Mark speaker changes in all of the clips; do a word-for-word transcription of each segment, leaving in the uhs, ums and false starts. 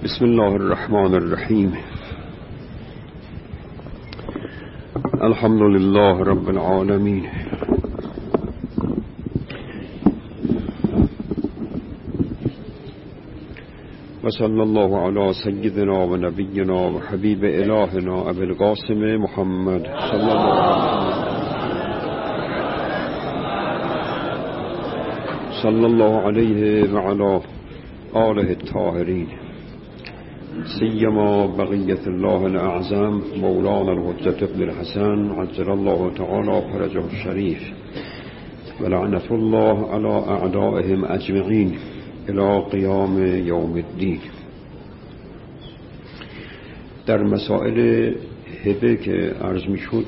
Speaker 1: بسم الله الرحمن الرحیم. الحمد لله رب العالمین. و صلی الله علی سیدنا و نبینا و حبیب الهنا ابی القاسم محمد صلی الله صلی الله علیه و علی آله الطاهرین، سیما بقیت الله الاعظم مولانا الحجة ابن الحسن عجل الله تعالی فرجه الشریف و لعنت الله علی اعدائهم اجمعین الی قیام یوم الدین. در مسائل هبه که عرض می شد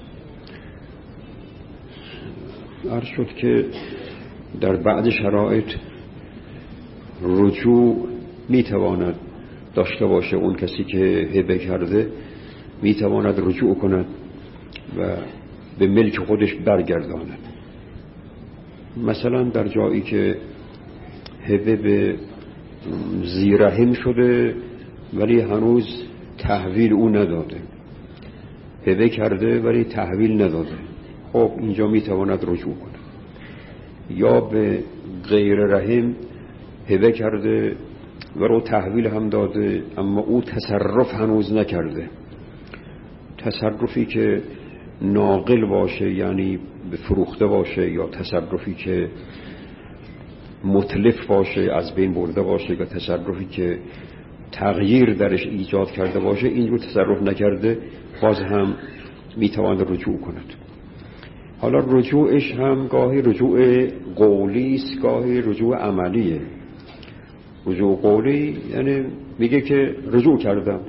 Speaker 1: عرض شد که در بعض شرایط رجوع می تواند داشته باشه. اون کسی که هبه کرده می تواند رجوع کند و به ملک خودش برگرداند. مثلا در جایی که هبه به زیرهم شده ولی هنوز تحویل او نداده، هبه کرده ولی تحویل نداده، خب اینجا می تواند رجوع کنه. یا به غیر رحم هبه کرده و رو تحویل هم داده اما او تصرف هنوز نکرده، تصرفی که ناقل باشه یعنی به فروخته باشه، یا تصرفی که متلف باشه از بین برده باشه، یا تصرفی که تغییر درش ایجاد کرده باشه، این رو تصرف نکرده، باز هم میتواند رجوع کند. حالا رجوعش هم گاهی رجوع قولی است، گاهی رجوع عملیه. رجوع قولی یعنی میگه که رجوع کردم،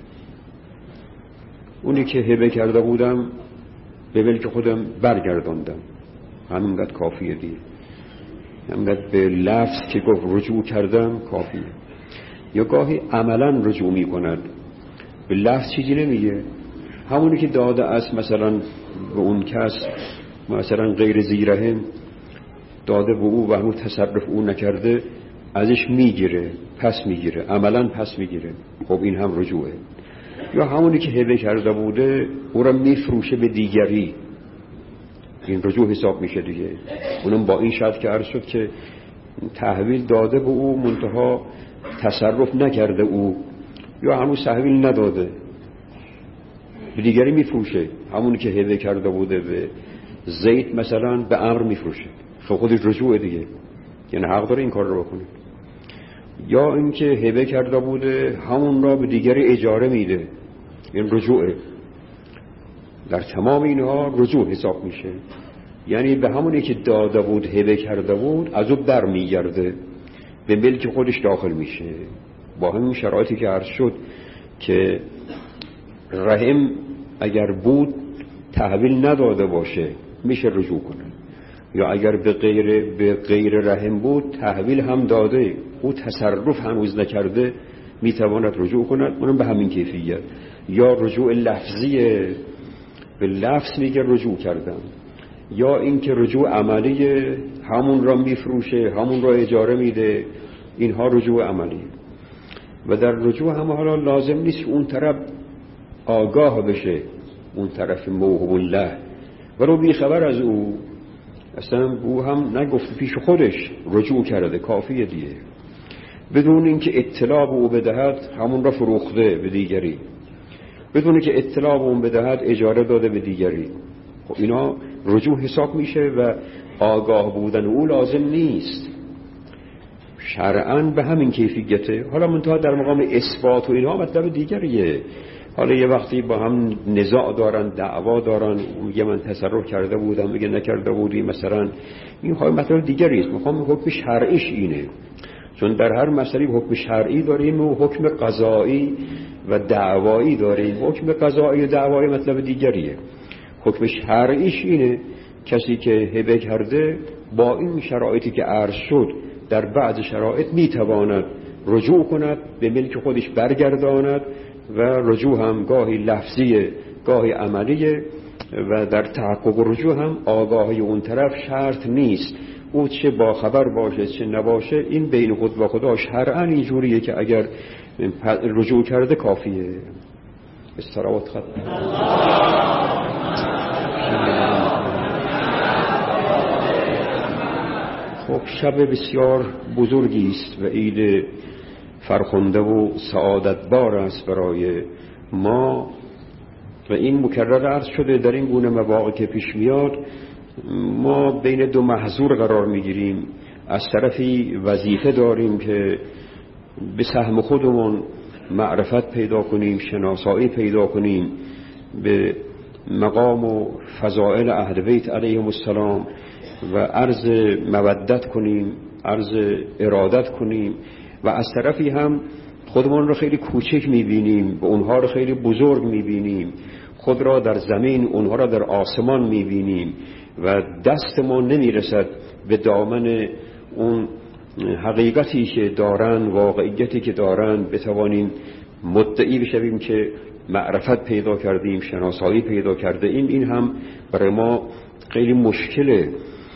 Speaker 1: اونی که هبه کرده بودم به ملک خودم برگرداندم، همینقدر کافیه دیگه، همینقدر به لفظ که گفت رجوع کردم کافیه. یا گاهی عملا رجوع میکند، به لفظ چیزی نمیگه، همونی که داده است مثلا به اون کس، مثلا غیر زیرهم داده به او و هنوز تصرف او نکرده، ازش میگیره، پس میگیره، عملا پس میگیره، خب این هم رجوعه. یا همونی که هبه کرده بوده او را میفروشه به دیگری، این رجوع حساب میشه دیگه. اونم با این شرط که عرض شد که تحویل داده به او منتها تصرف نکرده او، یا هنوز تحویل نداده، به دیگری میفروشه. همونی که هبه کرده بوده به زید مثلا به عمرو میفروشه، خب خودش رجوع دیگه، یعنی حق داره این کار رو بکنه. یا اینکه هبه کرده بوده همون را به دیگری اجاره میده، این رجوعه. در تمام اینها رجوع حساب میشه، یعنی به همونی که داده بود هبه کرده بود از او بر میگرده، به ملک خودش داخل میشه. با همین شرایطی که عرض شد که رحم اگر بود تحویل نداده باشه میشه رجوع کنه، یا اگر به غیر به غیر رحم بود تحویل هم داده او تصرف هنوز نکرده میتواند رجوع کند، اونم به همین کیفیت. یا رجوع لفظیه، به لفظ میگه رجوع کردم. یا اینکه رجوع عملیه، همون را میفروشه، همون را اجاره میده، اینها رجوع عملیه. و در رجوع هم حالا لازم نیست اون طرف آگاه بشه، اون طرف موهوب الله ولو بی خبر از او، اصلا او هم نگفت پیش خودش رجوع کرده، کافیه دیگه، بدون اینکه اطلاع به او بدهد همون را فروخته به دیگری، بدون که اطلاع به اون بدهد اجاره داده به دیگری. خب اینا رجوع حساب میشه و آگاه بودن او لازم نیست، شرعاً به همین کیفیته. حالا منتها در مقام اثبات و اینها مطلب دیگریه. حالا یه وقتی با هم نزاع دارن، دعوا دارن، میگه من تصرف کرده بودم، میگه نکرده بودی، مثلا این های مطلب دیگری است. میخوام حکم شرعیش اینه، چون در هر مسئله حکم شرعی داریم و حکم قضایی و دعوایی داریم. حکم قضایی و دعوایی مطلب دیگریه، حکم شرعیش اینه کسی که هبه کرده با این شرایطی که عرض شد در بعض شرایط میتواند رجوع کند، به ملک خودش برگرداند، و رجوع هم گاهی لفظیه گاهی عملیه. و در تحقق رجوع هم آگاهی اون طرف شرط نیست، او چه با خبر باشه چه نباشه، این بین خود و خدا شرعاً اینجوریه که اگر رجوع کرده کافیه. استراحت خط خب شب بسیار بزرگی است و عید فرخنده و سعادت بار است برای ما و این مکرر عرض شده در این گونه مواقع که پیش میاد ما بین دو محظور قرار میگیریم. از طرفی وظیفه داریم که به سهم خودمون معرفت پیدا کنیم، شناسایی پیدا کنیم به مقام و فضائل اهل بیت علیهم السلام و عرض مودت کنیم، عرض ارادت کنیم و از طرفی هم خودمون رو خیلی کوچک میبینیم و اونها رو خیلی بزرگ میبینیم، خود را در زمین اونها را در آسمان میبینیم و دست ما نمیرسد به دامن اون حقیقتی که دارن، واقعیتی که دارن بتوانیم مدعی بشویم که معرفت پیدا کردیم، شناسایی پیدا کرده ایم. این هم برای ما خیلی مشکله.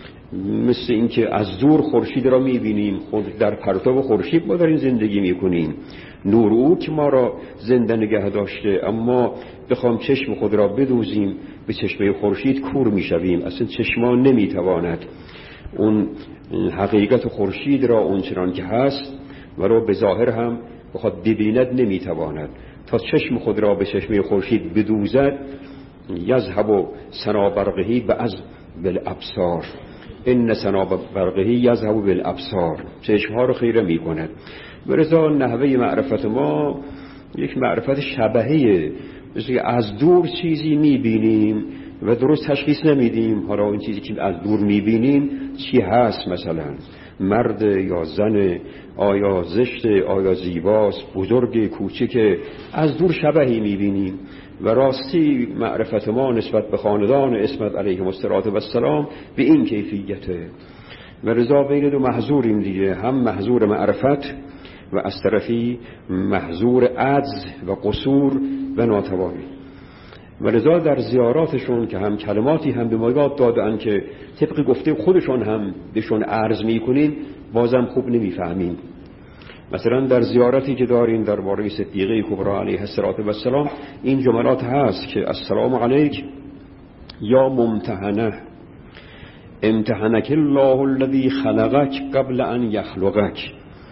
Speaker 1: مثل اینکه از دور خورشید را میبینیم، خود در پرتاب خورشید ما در این زندگی میکنیم، نور او که ما را زنده نگه داشته، اما بخوام چشم خود را بدوزیم به چشمه خورشید کور میشویم. اصلا چشمان نمیتواند اون حقیقت خورشید را اونچنان که هست و رو به ظاهر هم بخواد ببیند نمیتواند. تا چشم خود را به چشمه خورشید بدوزد یذهب سنا برقه بعض بالابصار، ان سنا برقه یذهب بالابصار، چشمها رو خیره میکند. ولذا نحوه معرفت ما یک معرفت شبهیه، مثل از دور چیزی میبینیم و درست تشخیص نمیدیم حالا این چیزی که از دور میبینیم چی هست، مثلا مرد یا زن، آیا زشت، آیا زیباست، بزرگ، کوچک، از دور شبهی میبینیم. و راستی معرفت ما نسبت به خاندان اسمت علیهم السلام به این کیفیته. و رضا بین دو محظوریم دیگه، هم محظور معرفت و از طرفی محظور عجز و قصور و ناتوانی. و رضا در زیاراتشون که هم کلماتی هم به ما یاد دادن که طبق گفته خودشون هم بهشون عرض میکنیم بازم خوب نمیفهمیم. مثلا در زیارتی که داریم درباره صدیقه کبری علیه السلام این جملات هست که السلام علیک یا ممتحنه امتحنک الله الذی خلقک قبل ان یخلقک.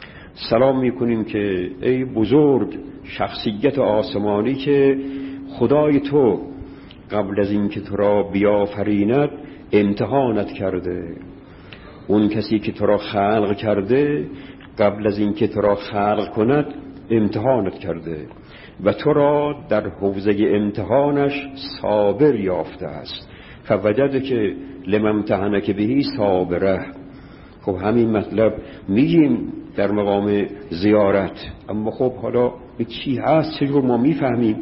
Speaker 1: سلام میکنیم که ای بزرگ شخصیت آسمانی که خدای تو قبل از این که تو را بیافریند امتحانت کرده. اون کسی که تو را خلق کرده قبل از این که تو را خلق کند امتحانت کرده و تو را در حوزه امتحانش صابر یافته است. فوجد که لمن امتحنک بهی صابره. خب همین مطلب میگیم در مقام زیارت، اما خب حالا به چی هست، چجور ما میفهمیم؟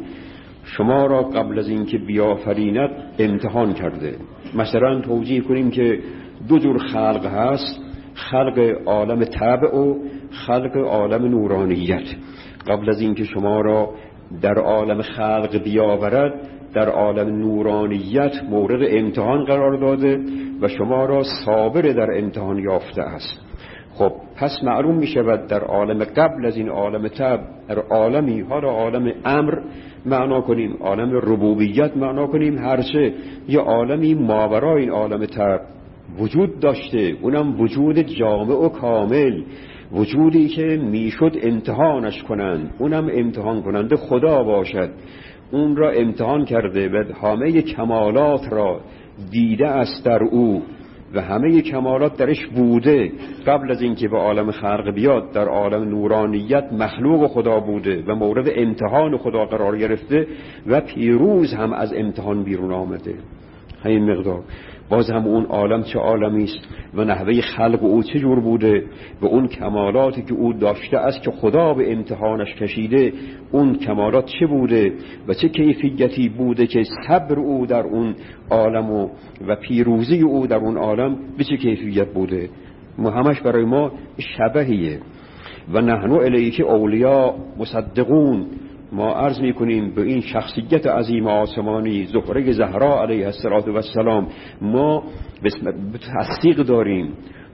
Speaker 1: شما را قبل از اینکه بیافریند امتحان کرده. مثلا توجیه کنیم که دو جور خلق هست، خلق عالم طبع و خلق عالم نورانیت. قبل از اینکه شما را در عالم خلق بیاورد در عالم نورانیت مورد امتحان قرار داده و شما را صابر در امتحان یافته است. خب پس معلوم می شود در عالم قبل از این عالم طبع، در عالمی ها را عالم امر معنا کنیم، عالم ربوبیت معنا کنیم، هرچه یه عالمی ماورای این عالم طبع وجود داشته، اونم وجود جامع و کامل، وجودی که میشد امتحانش کنند، اونم امتحان کننده خدا باشد. اون را امتحان کرده و همه کمالات را دیده است در او و همه کمالات درش بوده. قبل از اینکه به عالم خلق بیاد در عالم نورانیت مخلوق خدا بوده و مورد امتحان خدا قرار گرفته و پیروز هم از امتحان بیرون آمده. همین مقدار. باز هم اون عالم چه عالمی است و نحوه خلق او چه جور بوده و اون کمالاتی که او داشته است که خدا به امتحانش کشیده، اون کمالات چه بوده و چه کیفیتی بوده که صبر او در اون عالم و, و پیروزی او در اون عالم به چه کیفیت بوده. ما همش برای ما شبهیه. و نحن الیک اولیا مصدقون. ما عرض میکنیم به این شخصیت عظیم آسمانی زهره زهرا علیه السلام ما تصدیق داریم.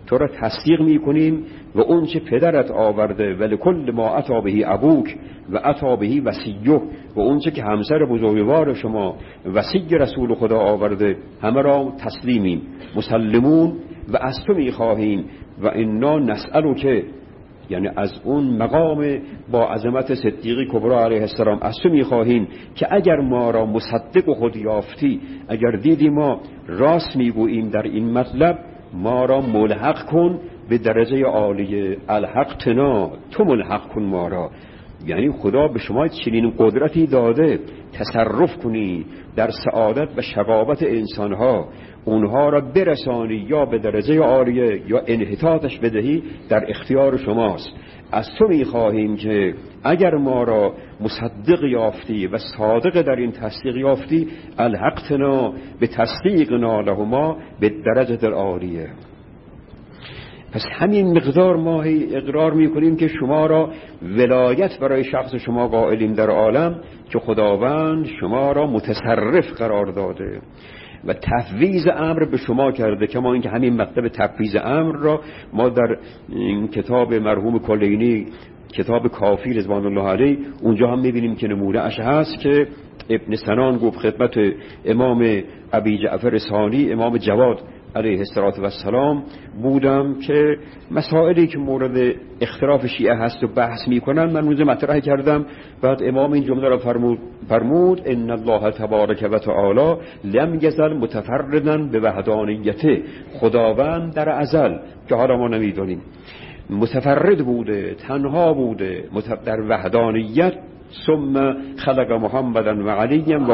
Speaker 1: تو را تصدیق میکنیم و اون چه پدرت آورده ولی کل ما اتی بهی ابوک و اتی بهی وصیه و اون چه که همسر بزرگوار شما وصی رسول خدا آورده همه را تسلیمیم مسلمون و از تو میخواهیم و انا نسألو که یعنی از اون مقام با عظمت صدیقی کبرا علیه السلام از تو میخواهیم که اگر ما را مصدق خود یافتی، اگر دیدی ما راست میگوییم در این مطلب، ما را ملحق کن به درجه عالیه. الحق تنا، تو ملحق کن ما را. یعنی خدا به شما چنین قدرتی داده تصرف کنی در سعادت و شقاوت انسانها، اونها را برسانی یا به درجه عالیه یا انحطاطش بدهی، در اختیار شماست. از تو میخواهیم که اگر ما را مصدق یافتی و صادق در این تصدیق یافتی، الحقتنا به تصدیقنا لهما به درجه العالیه. پس همین مقدار ما اقرار میکنیم که شما را ولایت برای شخص شما قائلیم در عالم که خداوند شما را متصرف قرار داده و تفویض امر به شما کرده. کما اینکه همین مطلب تفویض امر را ما در این کتاب مرحوم کلینی، کتاب کافی رضوان الله علیه، اونجا هم میبینیم که نمونه اش هست که ابن سنان گفت خدمت امام ابی جعفر ثانی، امام جواد علیه السلام بودم که مسائلی که مورد اختلاف شیعه هست و بحث میکنن من روز مطرح کردم. بعد امام این جمله را فرمود فرمود ان الله تبارک و تعالی لم یزل متفردا به وحدانیته. خداوند در ازل که حالا ما نمیدونیم متفرد بوده، تنها بوده در وحدانیت. ثم خلق محمدا و علی و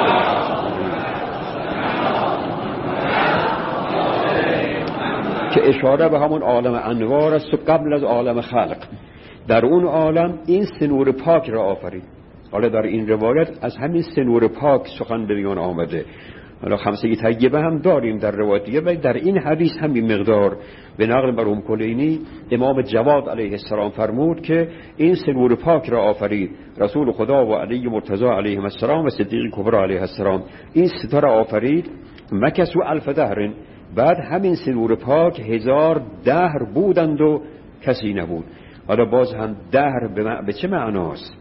Speaker 1: که اشاره به همون عالم انوار است و قبل از عالم خلق در اون عالم این سه نور پاک را آفرید. حالا در این روایت از همین سه نور پاک سخن به میان آمده. حالا خمسه طیبه هم داریم در روایت دیگه، ولی در این حدیث همین مقدار به نقل مرحوم کلینی امام جواد علیه السلام فرمود که این سه نور پاک را آفرید، رسول خدا و علی مرتضی علیه السلام و صدیق کبرا علیه السلام. این سه را آفرید. مکثوا الف دهر، بعد همین سه نور پاک هزار دهر بودند و کسی نبود. حالا باز هم دهر به, مع... به چه معناست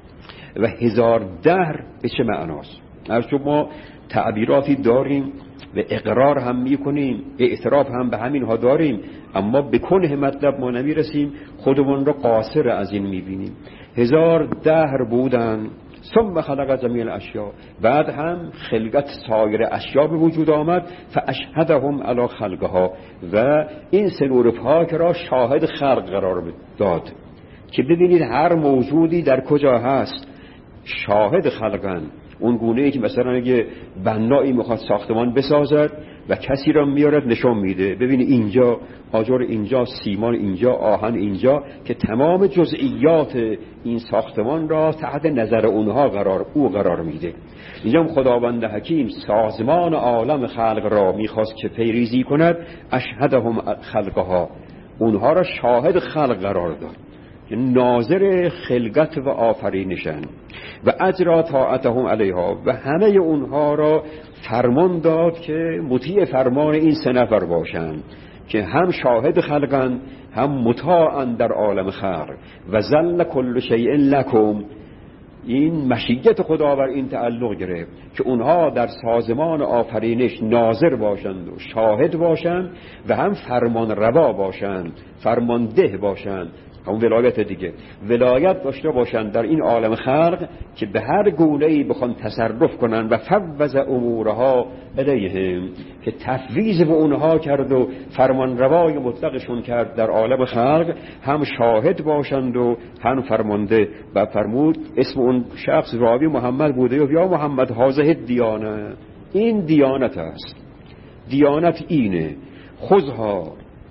Speaker 1: و هزار دهر به چه معناست؟ از ما تعبیراتی داریم و اقرار هم میکنیم، اعتراف هم به همین ها داریم، اما به کنه مطلب ما نمیرسیم، خودمون رو قاصر از این میبینیم. هزار دهر بودن. ثم خلق جمیع الاشیاء، بعد هم خلقت سایر اشیاء به وجود آمد. فاشهدهم علی خلقها، و این سه نور پاک را شاهد خلق قرار داد که ببینید هر موجودی در کجا هست شاهد خلقن. اون گونه ای که مثلا اگه بنایی میخواد ساختمان بسازد و کسی را میارد نشون میده، ببینید اینجا آجر، اینجا سیمان، اینجا آهن، اینجا، که تمام جزئیات این ساختمان را تحت نظر اونها قرار او قرار میده. اینجا خداوند حکیم سازمان عالم خلق را میخواست که پیریزی کند. اشهدهم خلقها، اونها را شاهد خلق قرار داد، ناظر خلقت و آفرینشن. و اجرا طاعتهم علیها، و همه اونها را فرمان داد که مطیع فرمان این سه نفر باشند که هم شاهد خلقن هم مطاعن در عالم خلق. و ظل کل شیء لکم، این مشیت خدا بر این تعلق گرفت که اونها در سازمان آفرینش ناظر باشند و شاهد باشند و هم فرمان روا باشند، فرمان ده باشند. اون ولایت دیگه، ولایت داشته باشند در این عالم خلق که به هر گونه‌ای بخوان تصرف کنن. و فوض امورها الیهم، که تفویض به اونها کرد و فرمان روای مطلقشون کرد در عالم خلق، هم شاهد باشند و هم فرمانده. و فرمود اسم اون شخص راوی محمد بوده و یا محمد هذه دیانه، این دیانت است، دیانت اینه، خذها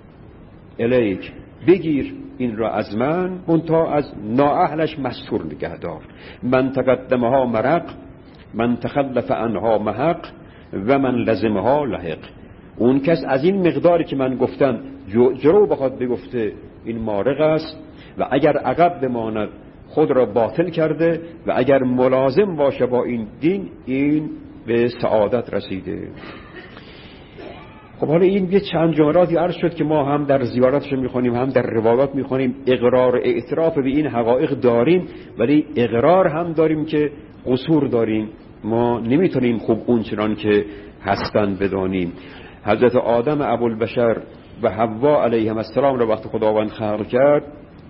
Speaker 1: الیک، بگیر این را از من، منتها از نااهلش مستور نگه دار. من تقدمها مرق، من تخلف عنها محق، و من لزمها لحق. اون کس از این مقداری که من گفتم جلو بخواد بگفته این مارق است، و اگر عقب بماند خود را باطل کرده، و اگر ملازم باشه با این دین این به سعادت رسیده. خب حالا این یه چند جملاتی عرض شد که ما هم در زیارتش میخونیم، هم در روایات میخونیم، اقرار اعتراف به این حقایق داریم، ولی اقرار هم داریم که قصور داریم، ما نمیتونیم خوب اون چنان که هستن بدانیم. حضرت آدم ابوالبشر و حوا علیهم السلام رو وقتی خداوند خلق کرد،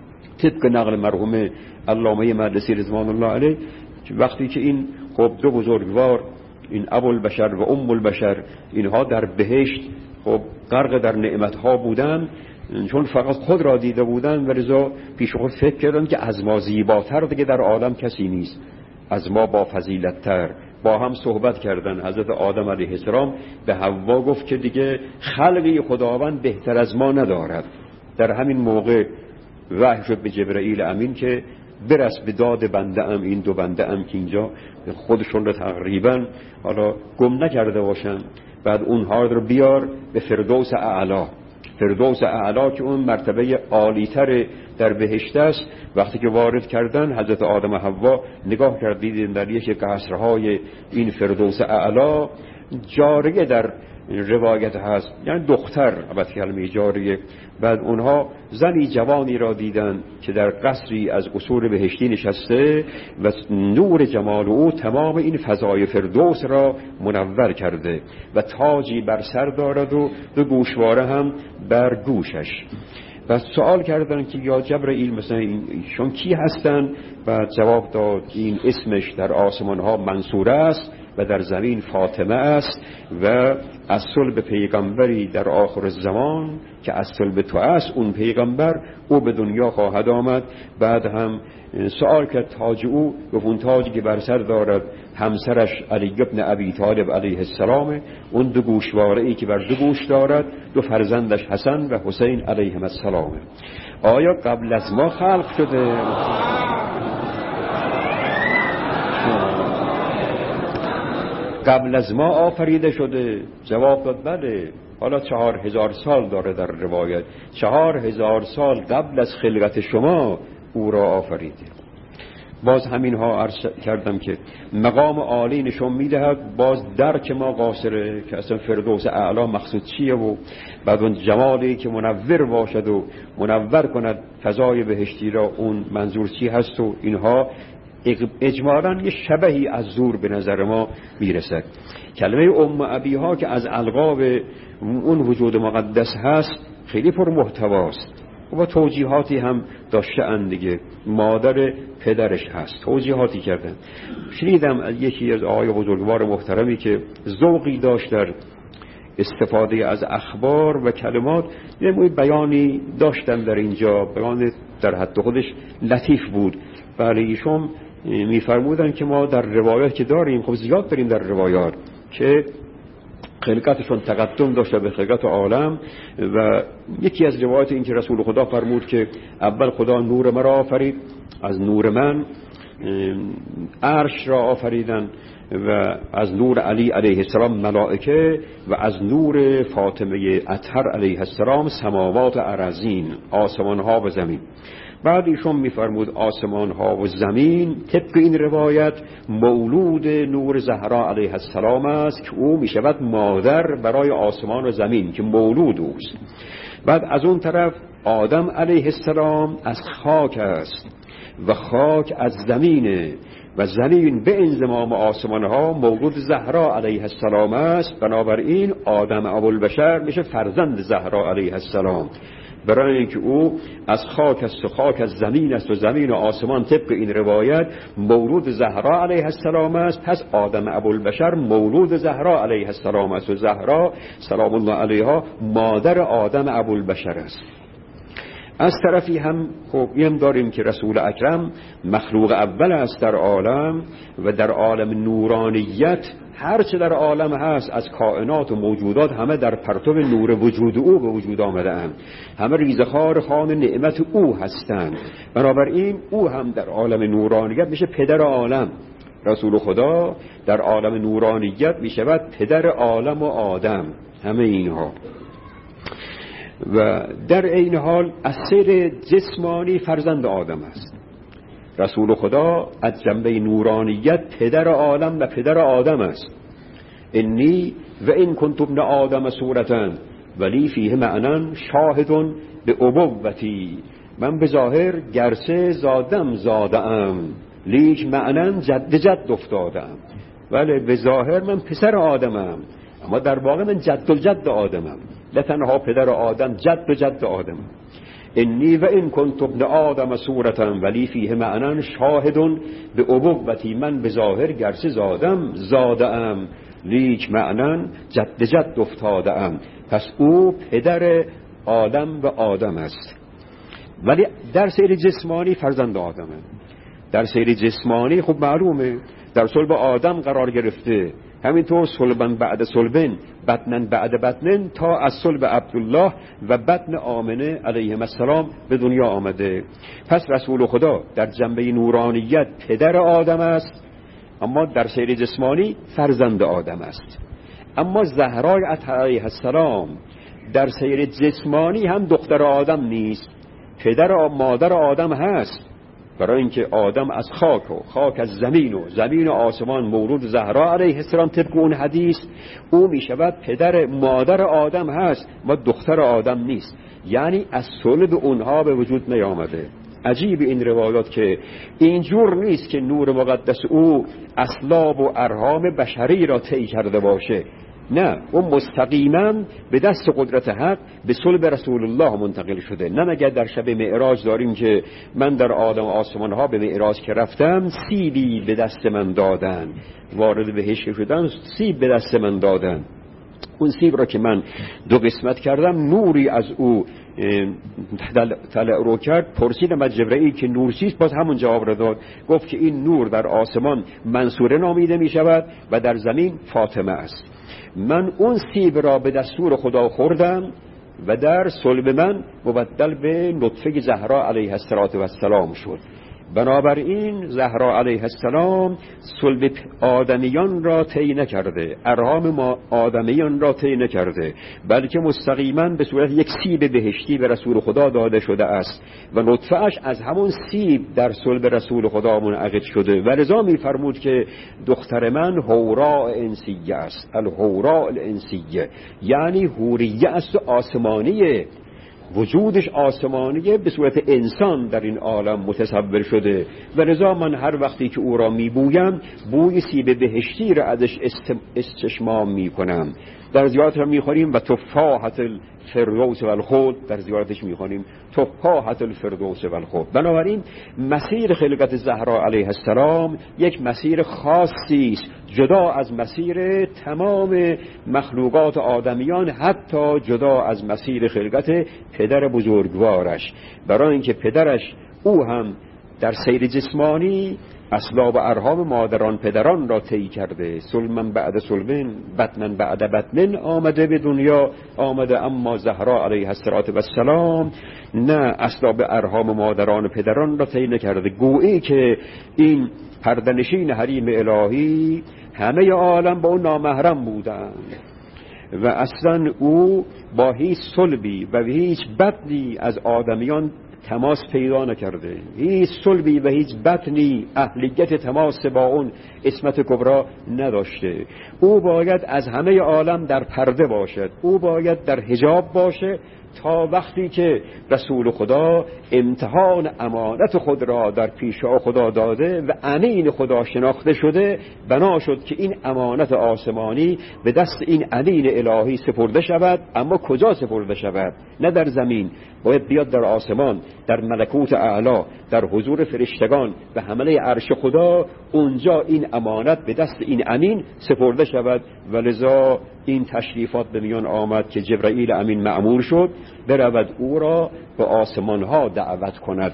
Speaker 1: طبق نقل مرحوم علامه مجلسی رضوان الله علیه، وقتی که این خب دو بزرگوار، این ابوالبشر و ام البشر، اینها در بهشت خب غرق در نعمتها بودن، چون فقط خود را دیده بودن و لذا پیش خود فکر کردن که از ما زیباتر دیگه در عالم کسی نیست، از ما با فضیلت‌تر. با هم صحبت کردن. حضرت آدم علیه السلام به حوا گفت که دیگه خلقی خداوند بهتر از ما ندارد. در همین موقع وحی شد به جبرائیل امین که برس به داد بنده ام، این دو بنده ام که اینجا خودشون رو تقریبا حالا گم نکرده باشن، بعد اونها رو بیار به فردوس اعلا. فردوس اعلا که اون مرتبه عالی‌تر در بهشت است. وقتی که وارد کردن حضرت آدم و حوا نگاه کردید در یک قصرهای این فردوس اعلا جاریه در روایت هست، یعنی دختر، البته کلمه جاریه. بعد اونها زنی جوانی را دیدن که در قصری از قصور بهشتی نشسته و نور جمال او تمام این فضای فردوس را منور کرده و تاجی بر سر دارد و دو گوشواره هم بر گوشش. و سوال کردن که یا جبرائیل مثلا ایشون کی هستن؟ و جواب داد این اسمش در آسمان ها منصور است و در زمین فاطمه است و از صلب پیغمبری در آخر الزمان که از صلب تو است، اون پیغمبر او به دنیا خواهد آمد. بعد هم سوال کرد تاج او، گفت اون تاجی که بر سر دارد همسرش علی ابن ابی طالب علیه السلام، اون دو گوشواره ای که بر دو گوش دارد دو فرزندش حسن و حسین علیهم السلام. آیا قبل از ما خلق شده؟ قبل از ما آفریده شده؟ جواب داد بله. حالا چهار هزار سال داره در روایت، چهار هزار سال قبل از خلقت شما او را آفریده. باز همین ها عرض کردم که مقام عالی نشون میدهد باز درک ما قاصره که اصلا فردوس اعلا مقصود چیه و بعد اون جمالی که منور باشد و منور کند فضای بهشتی را، اون منظور چی هست و اینها اجمالاً یه شبهی از زور به نظر ما میرسد. کلمه ام ابیها که از القاب اون وجود مقدس هست خیلی پر محتواست و توجیهاتی هم داشته اند دیگه. مادر پدرش هست، توجیهاتی کردن. شنیدم از یکی از آقای بزرگوار محترمی که ذوقی داشت در استفاده از اخبار و کلمات، یه بیانی داشتن در اینجا، بیان در حد خودش لطیف بود. بله ایشون میفرمودن که ما در روایات که داریم، خب زیاد داریم در روایات که خلقتشون تقدم داشته به خلقت عالم. و یکی از روایات این که رسول خدا فرمود که اول خدا نور مرا آفرید، از نور من عرش را آفریدن و از نور علی علیه السلام ملائکه و از نور فاطمه اطهر علیه السلام سماوات ارضین، آسمان ها و زمین. بعد ایشون میفرمود آسمان ها و زمین طبق این روایت مولود نور زهرا علیه السلام است که او میشود مادر برای آسمان و زمین که مولود اوست. بعد از اون طرف آدم علیه السلام از خاک است و خاک از زمینه و زمین به انضمام آسمان ها مولود زهرا علیه السلام است. بنابراین آدم ابوالبشر میشه فرزند زهرا علیه السلام، برای اینکه او از خاک است و خاک از زمین است و زمین و آسمان طبق این روایت مولود زهرا علیه السلام است. پس آدم ابوالبشر مولود زهرا علیه السلام است و زهرا سلام الله علیها مادر آدم ابوالبشر است. از طرفی هم خب این داریم که رسول اکرم مخلوق اول است در عالم و در عالم نورانیت هر چه در عالم هست از کائنات و موجودات همه در پرتو نور وجود او به وجود آمده اند، همه ریزخوار خوان نعمت او هستند. بنابراین او هم در عالم نورانیت میشه پدر عالم. رسول خدا در عالم نورانیت میشود پدر عالم و آدم، همه اینها. و در این حال از سیر جسمانی فرزند آدم است. رسول خدا از جنبه نورانیت پدر عالم و پدر آدم است. انی و این کنت ابن آدم صورتا ولی فیه معنن شاهدون به ابوتی. من به ظاهر گرسه زادم زادم لیک معنن جد جد افتادم. ولی به ظاهر من پسر آدمم، اما در واقع من جد الجد آدمم، نه تنها پدر آدم، جد و جد آدمم. انی و این کنت ابن آدم صورتا ولی فیه معنن شاهدون به ابوتی. من به ظاهر گرسه زادم زادم لیک معنن جد جد افتادم. پس او پدر آدم و آدم است، ولی در سیر جسمانی فرزند آدمه. در سیر جسمانی خب معلومه در صلب آدم قرار گرفته، همینطور صلبن بعد صلبن بطنن بعد بطنن تا از صلب عبدالله و بطن آمنه علیهم السلام به دنیا آمده. پس رسول خدا در جنبه نورانیت پدر آدم است، اما در سیر جسمانی فرزند آدم است. اما زهرای علیه السلام در سیر جسمانی هم دختر آدم نیست، پدر و مادر آدم هست، برای اینکه آدم از خاک و خاک از زمین و زمین و آسمان مولود زهرا علیه السلام طبق اون حدیث او می شود پدر مادر آدم هست و دختر آدم نیست، یعنی از صلب اونها به وجود نیامده. عجیب این روایات که اینجور نیست که نور مقدس او اسلاب و ارحام بشری را طی کرده باشه، نه، اون مستقیما به دست قدرت حق به صلب رسول الله منتقل شده. نه مگر در شب معراج داریم که من در عالم آسمان ها به معراج که رفتم سیبی به دست من دادن، وارد بهشت شدن سیب به دست من دادن. اون سیب را که من دو قسمت کردم نوری از او طلع رو کرد. پرسیدم از جبرئیل که نور چیست، باز همون جواب را داد، گفت که این نور در آسمان منصوره نامیده می شود و در زمین فاطمه است. من اون سیب را به دستور خدا خوردم و در صلب من مبدل به نطفه زهرا علیه السلام شد. بنابراین زهرا علیه السلام صلب آدمیان را طی نکرده، ارحام ما آدمیان را طی نکرده، بلکه مستقیما به صورت یک سیب بهشتی به رسول خدا داده شده است و نطفه اش از همون سیب در صلب رسول خدا منعقد شده. و لذا می فرمود که دختر من حوراء انسیه است، الحوراء الانسیه، یعنی حوریه است و آسمانیه، وجودش آسمانیه، به صورت انسان در این عالم متصور شده. و لذا من هر وقتی که او را میبویم بوی سیب بهشتی را ازش استشمام میکنم. در زیارت هم میخوریم و تفاحت الفردوس و الخلد، در زیارتش میخوریم تفاحت الفردوس و الخلد. بنابراین مسیر خلقت زهرا علیه السلام یک مسیر خاصی است، جدا از مسیر تمام مخلوقات آدمیان، حتی جدا از مسیر خلقت پدر بزرگوارش، برای اینکه پدرش او هم در سیر جسمانی اسلاب و ارحام مادران پدران را طی کرده، سلمن بعد سلمن بطنن بعد بطنن آمده به دنیا آمده. اما زهرا علیه السلام نه اسلاب ارحام مادران پدران را طی نکرده. گویی که این پردنشین حریم الهی همه عالم با اون نامحرم بودند و اصلا او با هیچ صلبی و هیچ بطنی از آدمیان تماس پیدا نکرده، هیچ صلبی و هیچ بطنی اهلیت تماس با اون عصمت کبرا نداشته. او باید از همه عالم در پرده باشد، او باید در حجاب باشه تا وقتی که رسول خدا امتحان امانت خود را در پیش خدا داده و امین خدا شناخته شده، بنا شد که این امانت آسمانی به دست این امین الهی سپرده شود. اما کجا سپرده شود؟ نه در زمین، باید بیاد در آسمان، در ملکوت اعلی، در حضور فرشتگان و حمله عرش خدا، اونجا این امانت به دست این امین سپرده شود. ولذا این تشریفات به میان آمد که جبرائیل امین مأمور شد برود او را به آسمان ها دعوت کند،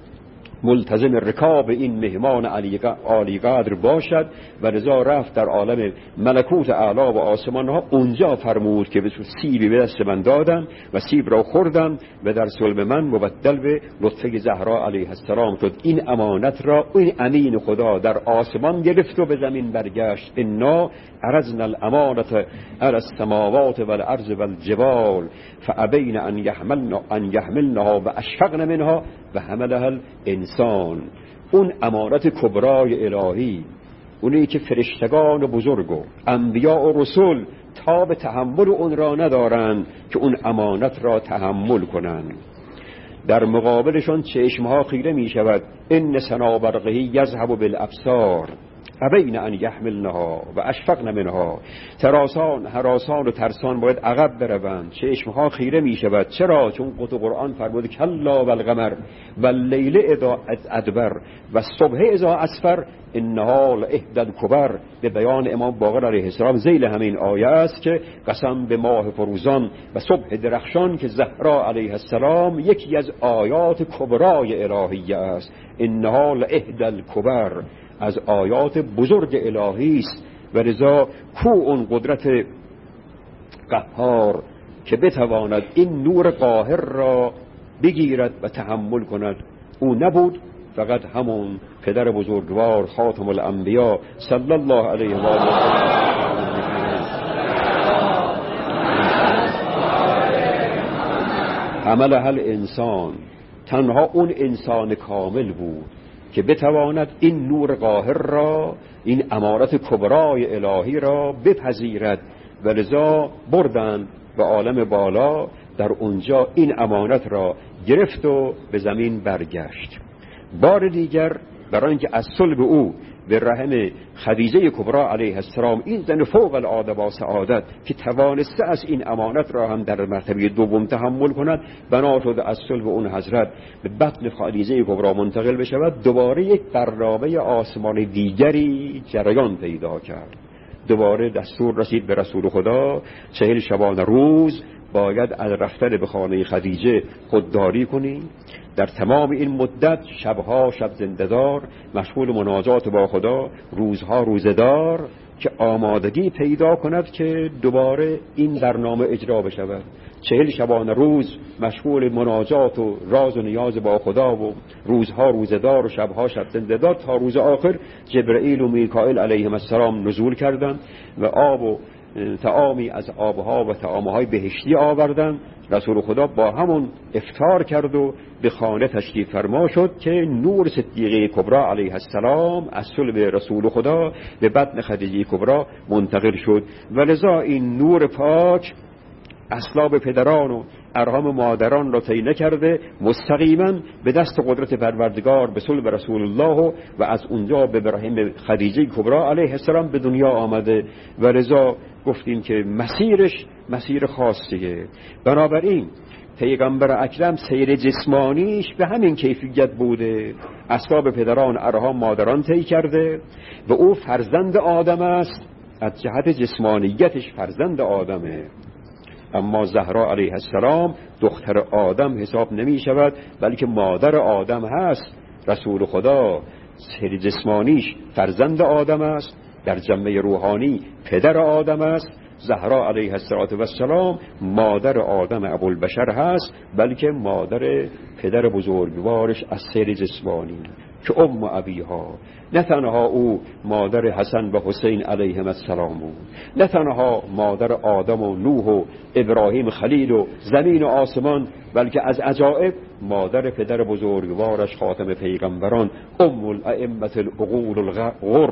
Speaker 1: ملتزم رکاب این مهمان عالی قدر باشد. و لذا رفت در عالم ملکوت اعلی و آسمان ها. اونجا فرمود که سیبی به دست من دادم و سیب را خوردم و در صلب من مبدل به لطفه زهرا علیه السلام شد. این امانت را این امین خدا در آسمان گرفت و به زمین برگشت. انا عرضنا الامانت علی السماوات والارض والجبال فابین ان یحملنها ان یحملنها و اشفقن منها و حملها الانسان. اون امانت کبرای الهی اونی که فرشتگان بزرگ و انبیاء و رسول تاب تحمل اون را ندارند که اون امانت را تحمل کنند. در مقابلشان چشمها خیره می شود. ان سنابرقه یذهب بالابصار ابین ان یحملنها و اشفقن منها. تراسان هراسان و ترسان باید عقب بروند، چشمها خیره می شود. چرا؟ چون قطع قرآن فرمود کلا والقمر واللیل اذا ادبر و صبح اذا اسفر انها لاحدی الکبر. به بیان امام باقر علیه السلام ذیل همین آیه است که قسم به ماه فروزان و صبح درخشان که زهرا علیه السلام یکی از آیات کبرای الهیه است. انها لاحدی الکبر، از آیات بزرگ الهی است. و لذا کو اون قدرت قهار که بتواند این نور قاهر را بگیرد و تحمل کند؟ او نبود، فقط همون پدر بزرگوار خاتم الانبیا صلی الله علیه و آله عمل هل انسان، تنها اون انسان کامل بود که بتواند این نور قاهر را، این امارت کبرای الهی را بپذیرد. و لذا بردن به عالم بالا، در اونجا این امانت را گرفت و به زمین برگشت. بار دیگر برای اینکه از صلب او به رحم خدیجه کبرا علیه السلام، این زن فوق العاده با سعادت که توانسته از این امانت را هم در مرتبه دوم تحمل کند، بنا شد از صلب اون حضرت به بطن خدیجه کبرا منتقل بشود. دوباره یک برنامه آسمان دیگری جریان پیدا کرد. دوباره دستور رسید به رسول خدا چهل شبانه روز باید از رفتن به خانه خدیجه خودداری کنی. در تمام این مدت شبها شب زنده‌دار، مشغول مناجات با خدا، روزها روزدار، که آمادگی پیدا کند که دوباره این برنامه اجرا بشود. چهل شبانه روز مشغول مناجات و راز و نیاز با خدا و روزها روزدار و شبها شب زنده‌دار، تا روز آخر جبرئیل و میکائیل علیهم السلام نزول کردند و آب و طعامی از آبها و طعامهای بهشتی آوردند. رسول خدا با همون افطار کرد و به خانه تشریف فرما شد که نور صدیقه کبرا علیه السلام از صلب رسول خدا به بطن خدیجه کبرا منتقل شد. و لذا این نور پاک اصلاب پدران و ارحام مادران را طی نکرده، مستقیما به دست قدرت پروردگار به صلب رسول الله و از اونجا به برهم خدیجه کبرا علیه السلام به دنیا آمده. و لذا گفتیم که مسیرش مسیر خاصیه. بنابراین پیغمبر اکرم سیر جسمانیش به همین کیفیت بوده، اصلاب پدران ارحام مادران طی کرده و او فرزند آدم است، از جهت جسمانیتش فرزند آدمه. اما زهرا علیه السلام دختر آدم حساب نمی شود، بلکه مادر آدم هست. رسول خدا سیر جسمانیش فرزند آدم است، در جنبه روحانی پدر آدم است. زهرا علیه السلام مادر آدم ابوالبشر هست، بلکه مادر پدر بزرگوارش از سیر جسمانی که ام ابیها. نه تنها او مادر حسن و حسین علیهم السلام بود، نه تنها مادر آدم و نوح و ابراهیم خلیل و زمین و آسمان، بلکه از عجائب مادر پدر بزرگوارش خاتم پیغمبران، ام الائمه العقول الغر،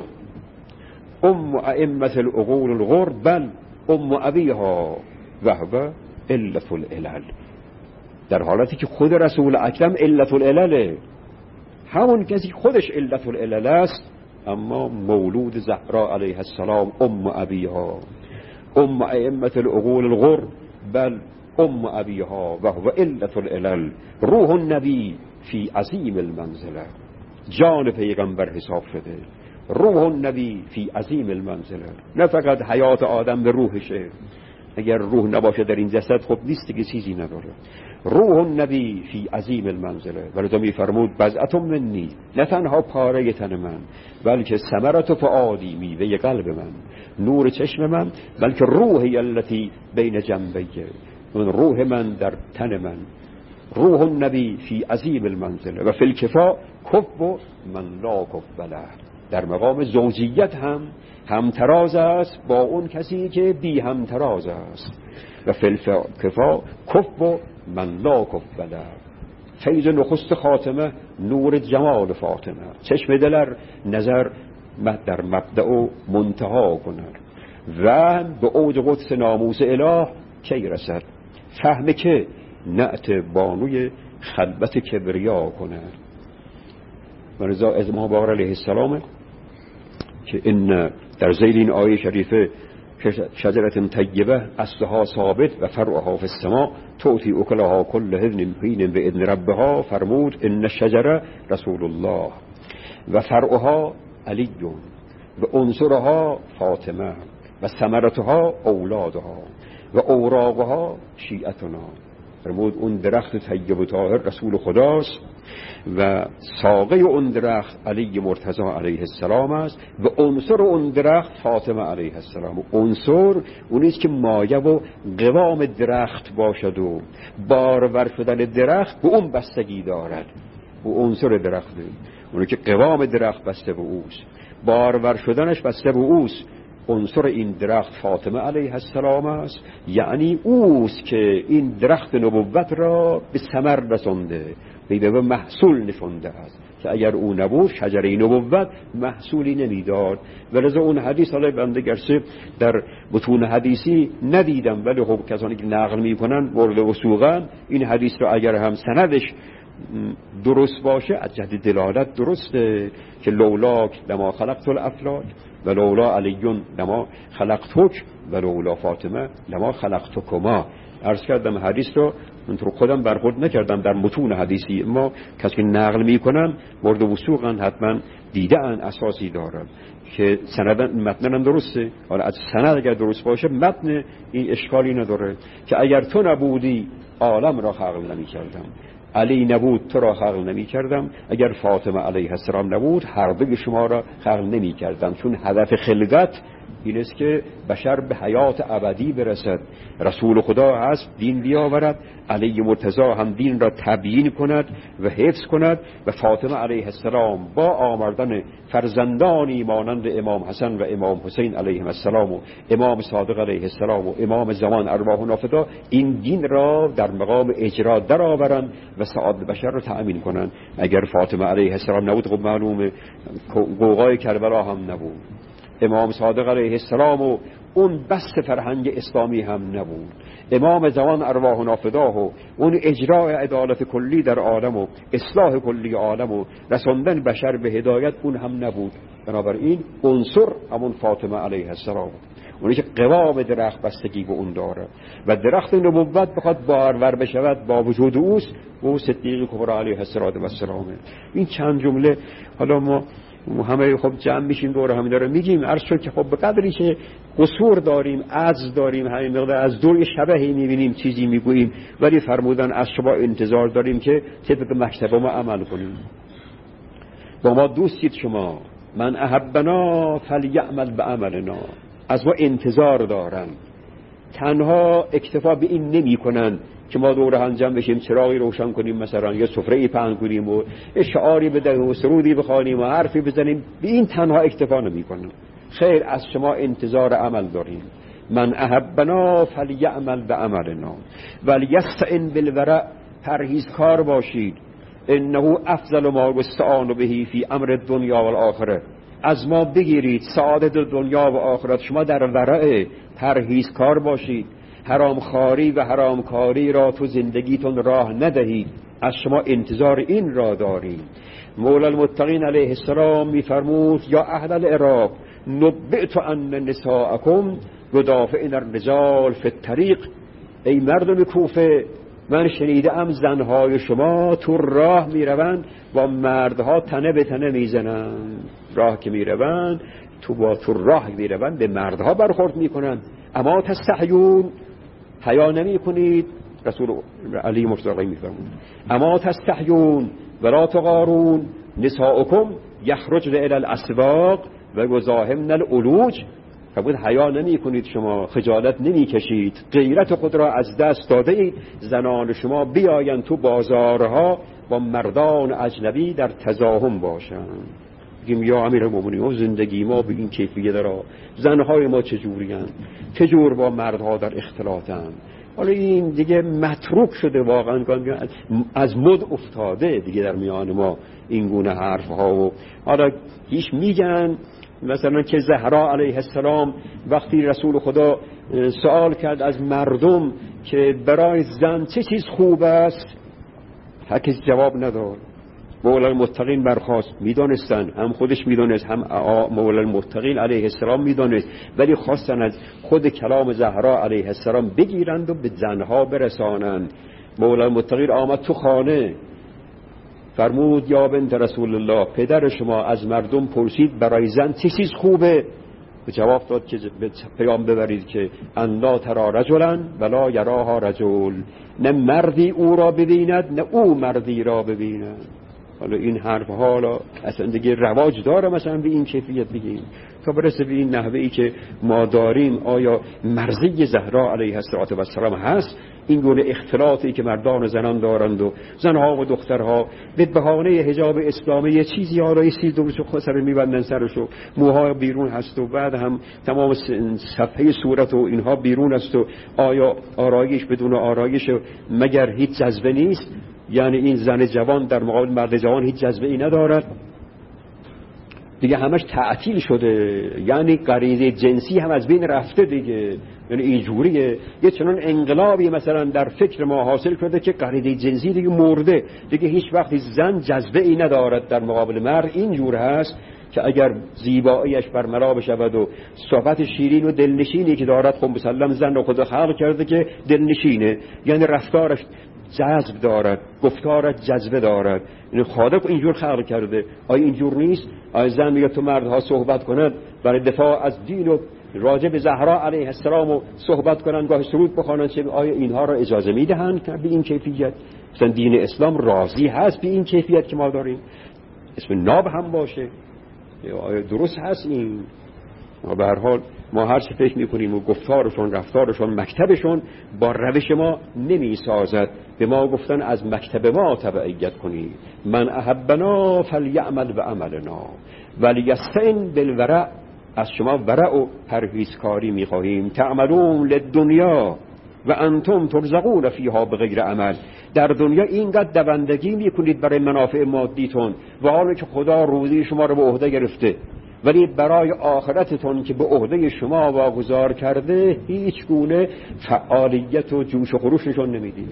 Speaker 1: ام ائمه العقول الغر، بل ام ابیها و هو علت العلل. در حالتی که خود رسول اکرم علت العلله، همون کسی خودش علت العلل است، اما مولود زهرا علیه السلام ام ابیها، ام ائمه العقول الغر، بل ام ابیها و هو علت العلل. روح النبی فی عظیم المنزله، جان پیغمبر حساب شده. روح النبی فی عظیم المنزله، نه فقط حیات آدم به روحشه، اگر روح نباشه در این جسد خب نیست که چیزی نداره. روح النبی فی عظیم المنزله، ولذا می فرمود بضعة منی، نه تنها پاره تن من، بلکه ثمرة فؤادی، میوه قلب من، نور چشم من، بلکه روحی التي بین جنبیه، اون روح من در تن من. روح النبی فی عظیم المنزله و فی الکفاء کف و من لا کف له. در مقام زوجیت هم همتراز است با اون کسی که بی همتراز است. و فی الکفاء کف و من لا کف له. فیض نخست خاتمه نور جمال فاطمه، چشم دلر نظر در مبدأ و منتها کند. و به اوج قدس ناموس اله کی رسد؟ فهم که نعت بانوی خلوت کبریا کند. ولذا از ما باقر علیه السلام که این در ذیل این آیه شریفه شجرت طیبه اصلها ثابت و فرعها فی السماء تؤتی اکلها کل حین حین باذن ربها، فرمود ان الشجره رسول الله و فرعها علی و عنصرها فاطمه و ثمرتها اولادها و اوراقها شیعتنا. فرمود اون درخت طیب و طاهر رسول خداست و ساقه اون درخت علی مرتضی علیه السلام است و عنصر اون درخت فاطمه علیه السلام. و عنصر اونیست که مایه و قوام درخت باشد و بارور شدن درخت به اون بستگی دارد. و عنصر درخته اونی که قوام درخت بسته به اوست، بارور شدنش بسته به اوست. عنصر این درخت فاطمه علیه السلام است، یعنی اوست که این درخت نبوت را به ثمر رسانده و به محصول نشانده است که اگر او نبود شجره نبوت محصولی نمیداد. ولذا اون حدیث حالا بنده گرچه در متون حدیثی ندیدم ولی خب کسانی که نقل میکنن مورد وثوقن این حدیث را اگر هم سندش درست باشه از جهت دلالت درسته که لولاک لما خلقت الافلاک و لولا علیون لما خلقتک و لولا فاطمه لما خلقتکما. عرض کردم حدیث رو اونطور خودم برخورد نکردم در متون حدیثی، اما کسی که نقل میکنن مورد وثوقن حتما دیدن اساسی دارن که سندن متن هم درسته. حالا از سند اگر درست باشه متن این اشکالی نداره که اگر تو نبودی عالم را خلق نمی کردم، علی نبود تو را خلق نمی کردم، اگر فاطمه علیه السلام نبود هر دوی شما را خلق نمی کردم. چون هدف خلقت این است که بشر به حیات ابدی برسد. رسول خدا هست دین بیاورد، علی مرتضی هم دین را تبیین کند و حفظ کند و فاطمه علیه السلام با آمردن فرزندانی مانند امام حسن و امام حسین علیهم السلام و امام صادق علیه السلام و امام زمان ارواحنا فدا این دین را در مقام اجرا در آورند و سعادت بشر را تأمین کنند. اگر فاطمه علیه السلام نبود خب معلومه غوغای کربلا هم نبود، امام صادق علیه السلام و اون بست فرهنگ اسلامی هم نبود، امام زمان ارواحنا فداه و اون اجراء عدالت کلی در عالم و اصلاح کلی عالم و رساندن بشر به هدایت اون هم نبود. بنابراین عنصر همون فاطمه علیه السلام، اونی که قوام درخت بستگی به اون داره و درخت نبوت بخواد بارور بشود با وجود اوست و صدیق کبری علیه السلام. این چند جمله حالا ما همه خب جمع میشیم دور همین داره میگیم. عرض شد که خب به قدری که قصور داریم، عجز داریم، همین مقدار از دور شبهی میبینیم چیزی میگوییم، ولی فرمودن از شما انتظار داریم که طبق مکتب ما عمل کنیم. با ما دوستید شما، من احبنا فلیعمل بعملنا، از ما انتظار دارن. تنها اکتفا به این نمی کنن که ما دور هم جمع بشیم چراغی روشن کنیم مثلا یا سفره‌ای پهن کنیم و اشعاری بدهیم و سرودی بخوانیم و حرفی بزنیم، به این تنها اکتفا نمی کنن. خیر، از شما انتظار عمل داریم. من احبنا فلیعمل بعملنا ولیستعن بالورع، پرهیزکار باشید، انه افضل ما یستعان به فی امر الدنیا والآخره. از ما بگیرید سعادت دنیا و آخرت. شما در ورع پرهیزکار باشید، حرام خاری و حرام کاری را تو زندگیتون راه ندهید. از شما انتظار این را داریم. مولا المتقین علیه السلام میفرمود یا اهل العراق نبئت ان نساءکم یدافعن الرجال فی الطریق. ای مردم کوفه، من شنیدم زنهای شما تو راه میروند با مردها تنه به تنه میزنن. راه که میروند تو با تو راه میروند به مردها برخورد میکنن. اما تستحیون، حیا نمی کنید. رسول علی مرتضی میفرمود اما تستحیون ولا تغارون نساؤکم یخرجن الی الاسواق و یزاحمن العلوج. فرمود حیا نمی کنید شما، خجالت نمی کشید، غیرت خود را از دست داده اید. زنان شما بیایند تو بازارها با مردان اجنبی در تزاحم باشند. بگیم یا امیرالمومنین زندگی ما به این کیفیت داره، زنهای ما چجوری هستند، چجور با مردها در اختلاطند. حالا این دیگه متروک شده واقعا، از مد افتاده دیگه در میان ما این گونه حرف ها. و حالا هیچ میگن مثلا که زهرا علیه السلام وقتی رسول خدا سوال کرد از مردم که برای زن چه چیز خوب است، هر کسی جواب نداد. مولا المتقین برخاست، میدونستن، هم خودش میدونست هم مولا المتقین علیه السلام میدونست، ولی خواستن از خود کلام زهرا علیه السلام بگیرند و به زنها برسانند. مولا المتقین آمد تو خانه، فرمود یا بنت رسول الله، پدر شما از مردم پرسید برای زن چه چیز خوبه؟ به جواب داد که به پیام ببرید که ان لا ترى رجلا ولا یراها رجل، نه مردی او را ببیند نه او مردی را ببیند. حالا این حرف حالا اصلا دیگه رواج داره مثلا به این کیفیت بگیم تا برسه به این نحوه ای که ما داریم؟ آیا مرضی زهرا علیه السلام هست این گونه اختلاطی که مردان و زنان دارند و زنها و دخترها به بهانه حجاب اسلامی یه چیزی آرایشی درست خود سر میبندن سرشو، موها بیرون هست و بعد هم تمام صفحه صورت و اینها بیرون است و آیا آرایش بدون آرایش مگر هیچ جذبه نیست؟ یعنی این زن جوان در مقابل مرد جوان هیچ جذبه ای ندارد دیگه، همش تعطیل شده، یعنی غریزه جنسی هم از بین رفته دیگه. یعنی اینجوریه یه چنان انقلابی مثلا در فکر ما حاصل شده که غریزه جنسی دیگه مرده دیگه، هیچ وقتی زن جذبه ای ندارد در مقابل مرد. اینجور هست که اگر زیباییش برملا بشود و صحبت شیرین و دلنشینی که دارد، خب مسلم زن رو خدا خلق کرده که دلنشینه، یعنی رفتارش جذب دارد، گفتارش جذبه دارد، یعنی خالق اینجور خلق کرده. آیا اینجور نیست؟ آیا زن میگه تو مردها صحبت کنند برای دفاع از دین و راجع به زهرا علیه السلام و صحبت کنند، گاه سرود بخوانند، چه آیا اینها را اجازه میدهند که به این کیفیت؟ مثلا دین اسلام راضی هست به این کیفیت که ما داریم؟ اسم ناب هم باشه، آیا درست هست این؟ به هر حال ما هر چه فکر میکنیم و گفتارشون، رفتارشون، مکتبشون با روش ما نمی سازد. به ما گفتن از مکتب ما تبعیت کنید، من احبنا فلیعمل و عملنا ولیستعن بالورع، از شما ورع و پرهیزکاری میخواهیم. تعملون للدنیا و انتم ترزقون فیها بغیر عمل، در دنیا اینقدر دوندگی میکنید برای منافع مادیتون و حالا که خدا روزی شما رو به عهده گرفته، ولی برای آخرتتون که به عهده شما واگذار کرده هیچ گونه فعالیت و جوش و خروش نشون نمیدید.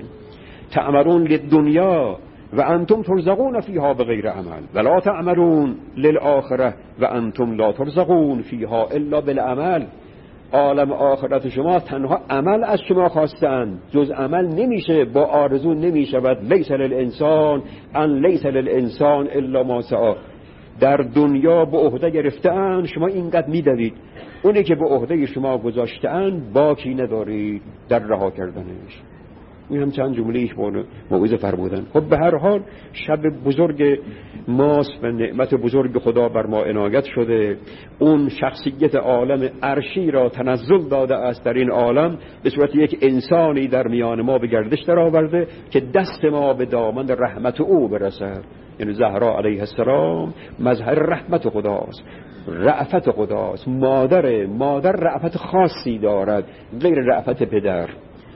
Speaker 1: تعملون للدنیا و انتم ترزقون فیها بغیر عمل ولا تعملون للآخره و انتم لا ترزقون فیها الا بالعمل. عالم آخرت شما تنها عمل از شما خواستند، جز عمل نمیشه، با آرزو نمیشود. لیس للانسان ان لیس للانسان الا ما سعی. در دنیا به عهده گرفته‌اند، شما اینقدر میدوید، اونی که به عهده شما گذاشته‌اند باکی ندارید در رها کردنش. این هم چند جمله ایش بانه موعظه فرمودن. خب به هر حال شب بزرگ ماست و نعمت بزرگ خدا بر ما عنایت شده. اون شخصیت عالم عرشی را تنزل داده است در این عالم، به صورت یک انسانی در میان ما به گردش در آورده که دست ما به دامن رحمت او برسد. یعنی زهرا علیه السلام مظهر رحمت خداست، رأفت خداست. مادر مادر رأفت خاصی دارد غیر رأفت پدر.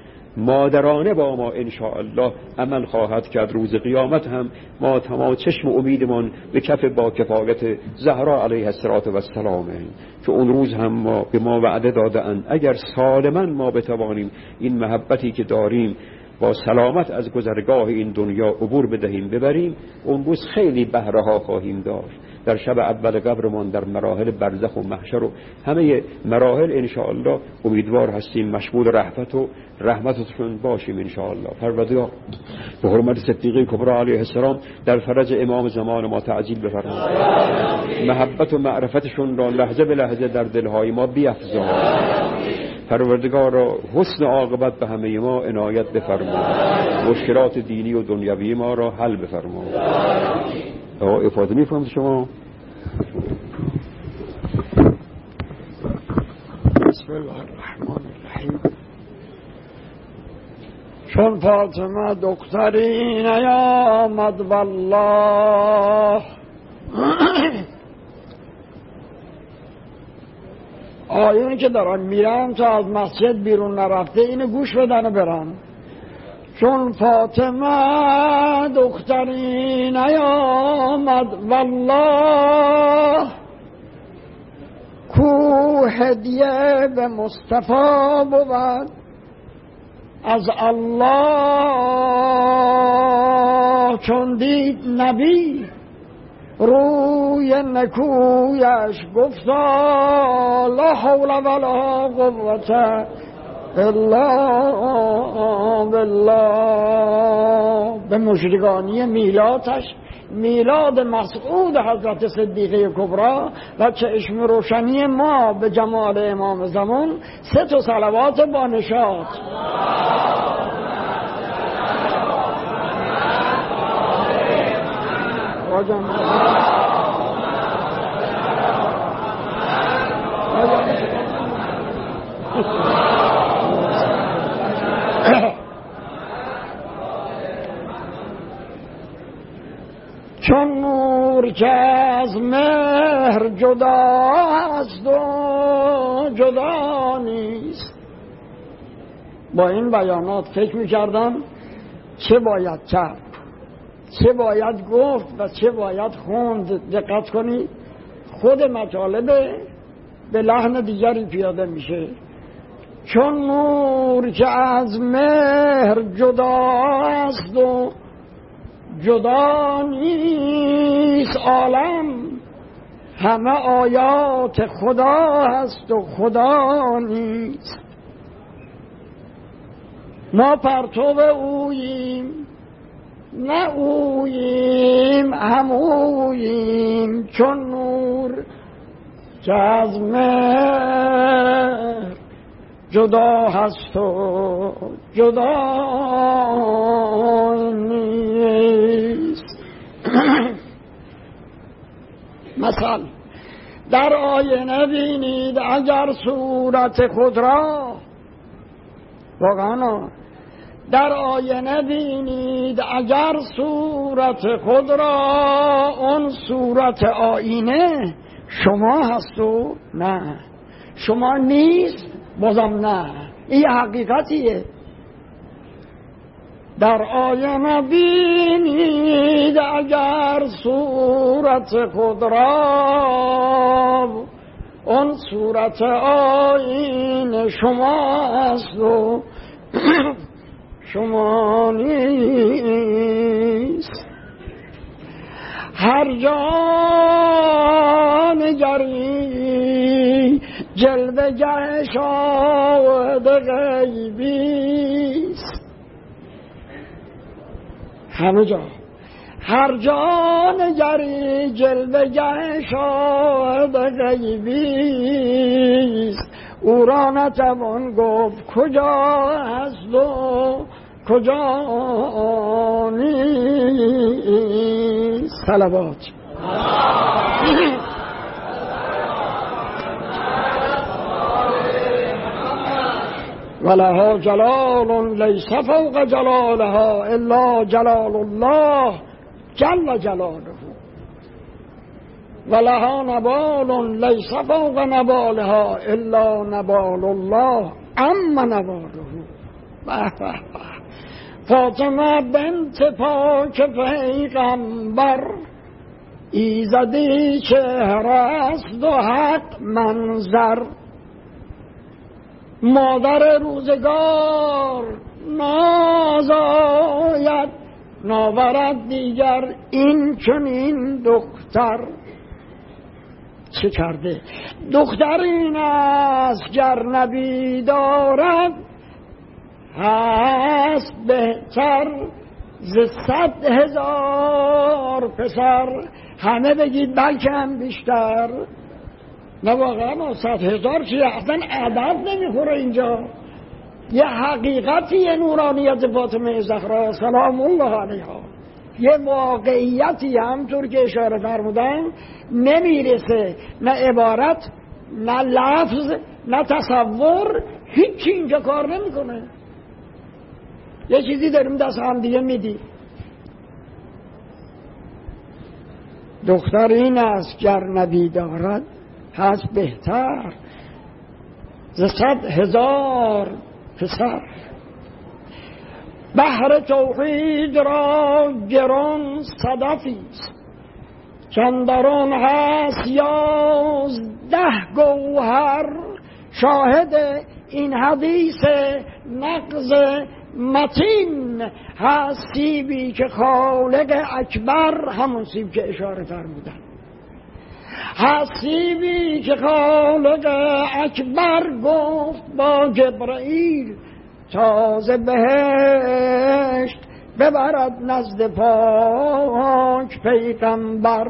Speaker 1: مادرانه با ما انشاءالله عمل خواهد کرد. روز قیامت هم ما تمام چشم و امیدمان به کف با کفایت زهرا علیه السلام، که اون روز هم ما به ما وعده داده اند اگر سالما ما بتوانیم این محبتی که داریم با سلامت از گذرگاه این دنیا عبور بدهیم ببریم، اون روز خیلی بهره ها خواهیم داشت. در شب اول قبرمان، در مراحل برزخ و محشر و همه مراحل انشاءالله امیدوار هستیم مشمول رحمت و رحمتتون باشیم انشاءالله. پروردگار به حرمت صدیقه کبرا علیه السلام در فرج امام زمان ما تعجیل بفرما، محبت و معرفتشون را لحظه به لحظه در دلهای ما بیفزا. پروردگار را حسن عاقبت به همه ما عنایت بفرما، مشکلات دینی و دنیوی ما را حل بفرما. آقا افاده میفهمید شما؟
Speaker 2: بسم الله الرحمن الرحیم. چون فاطمه دخترین آمد والله، آیونی که دارن میرن تا از مسجد بیرون نرفته اینو گوش بدن و برن. چون فاطمه دخترین آمد والله، کو هدیه به مصطفی بود از الله، چون دید نبی روی نکویش گفتا لا حول ولا قوة الا بالله. به مژدگانی میلادش، میلاد مسعود حضرت صدیقه کبرا و چشم روشنی ما به جمال امام زمان، سه تا صلوات با نشاط. چون نور که از مهر جدا است و جدا نیست. با این بیانات فکر می‌کردم چه باید کرد، چه باید گفت و چه باید خوند. دقت کنید، خود مطالب به لحن دیگری پیاده میشه. چون نور که از مهر جدا است و جدا نیست عالم، همه آیات خدا هست و خدا نیست. ما پرتو اوییم، نه اوییم هم اوییم. چون نور که از مهر جدا هست و جدا نیست. مثلا در آینه بینید اگر صورت خود را، واقعا در آینه بینید اگر صورت خود را، اون صورت آینه شما هست و نه، شما نیست بازم نه. این حقیقتیه. در آینه بینید اگر صورت خود را، اون صورت آینه شما هست و شما نیست. هر جا نگری جلوه گه شاهد غیبیست. همه جا، هر جا نگری جلوه گه شاهد غیبیست. او را نتوان گفت کجا هست و کجا نیست. صلوات. ولها جلال لیس فوق جلالها الا جلال الله جل جلاله. ولها نبال لیس فوق نبالها الا نبال الله اما نباله. به به به. فاطمه بنت پاک پیغمبر، ایزدی چهره است و حق منظر. مادر روزگار نازاید، ناورد دیگر این چنین دختر. چه کرده؟ دختر این است گر نبی دارد، هست بهتر ز صد هزار پسر. همه بگید بلکه هم بیشتر. نه واقعا صد هزار چیه؟ اصلا عدد نمیخوره اینجا. یه حقیقتی، یه نورانیت فاطمه زهرا سلام الله علیها، یه واقعیتی همطور که اشاره فرمودن نمیرسه. نه عبارت، نه لفظ، نه تصور، هیچی اینجا کار نمیکنه. یه چیزی داریم دست هم دیگه میدی. دختر این است گر نبی دارد، هست بهتر ز صد هزار پسر. بحر توحید را گران صدفی است، چندران هست یازده گوهر، شاهد این حدیث نقض متین هست سیبی که خالق اکبر، همون سیب که اشاره فرمودن، هست سیبی که خالق اکبر گفت با جبرائیل تازه بهشت ببرد نزد پاک پیغمبر.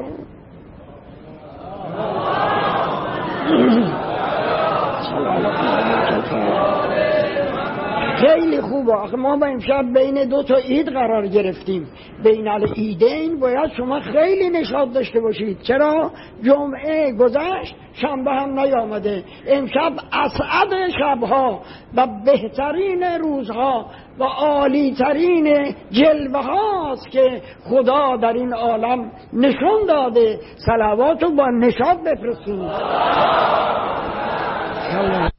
Speaker 2: خیلی خوبه. آخه ما با امشب بین دو تا عید قرار گرفتیم، بین العیدین باید شما خیلی نشاط داشته باشید. چرا؟ جمعه گذشت، شنبه هم نیامده، امشب اسعد شبها و بهترین روزها و عالی ترین جلوه هاست که خدا در این عالم نشون داده. صلواتو با نشاط بفرستید.